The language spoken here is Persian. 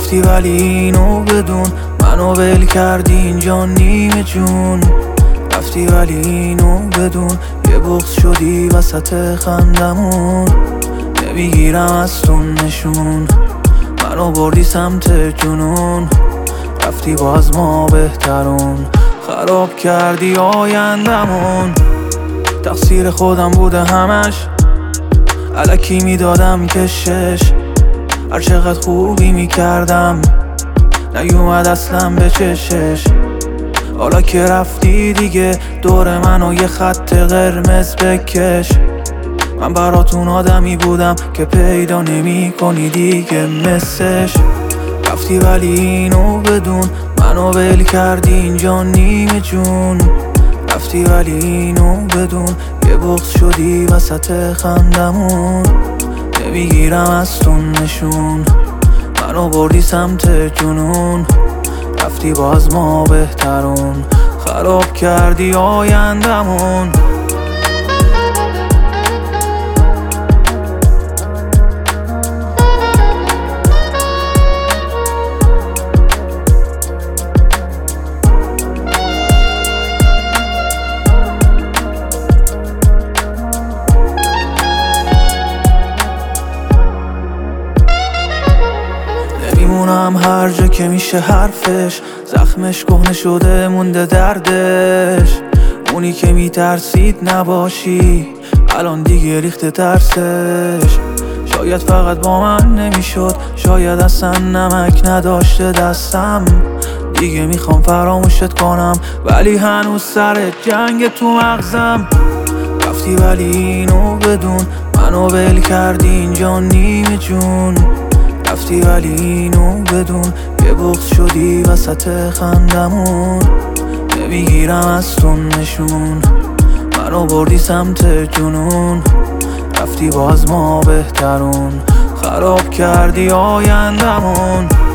رفتی ولی اینو بدون، منو ول کردی اینجا نیمه جون. رفتی ولی اینو بدون، یه بغض شدی وسط خندمون. نمیگیرم از تو نشون، منو بردی سمت جنون. رفتی باز ما بهترون، خراب کردی آیندمون. تقصیر خودم بوده همش، الکی میدادم کشش. هر چقدر خوبی میکردم نیومد اصلا به چشش. حالا که رفتی دیگه دور منو یه خط قرمز بکش. من براتون آدمی بودم که پیدا نمی کنی دیگه مثلش. رفتی ولی اینو بدون، منو ول کردی اینجا نیمه جون. رفتی ولی اینو بدون، یه بغض شدی وسط خندمون. نمیگیرم از تو نشون، منو بردی سمت جنون. رفتی باز ما بهترون، خراب کردی آیندمون. نمیمونم هر جا که میشه حرفش، زخمش کهنه شده مونده دردش. اونی که میترسید نباشی الان دیگه ریخته ترسش. شاید فقط با من نمیشد، شاید اصلا نمک نداشته دستم. دیگه میخوام فراموشت کنم ولی هنوز سر جنگ تو مغزم. رفتی ولی اینو بدون، منو ول کردی اینجا نیمه جون. رفتی ولی اینو بدون، یه بغض شدی وسط خندمون. نمیگیرم از تو نشون، منو بردی سمت جنون. رفتی باز ما بهترون، خراب کردی آیندمون.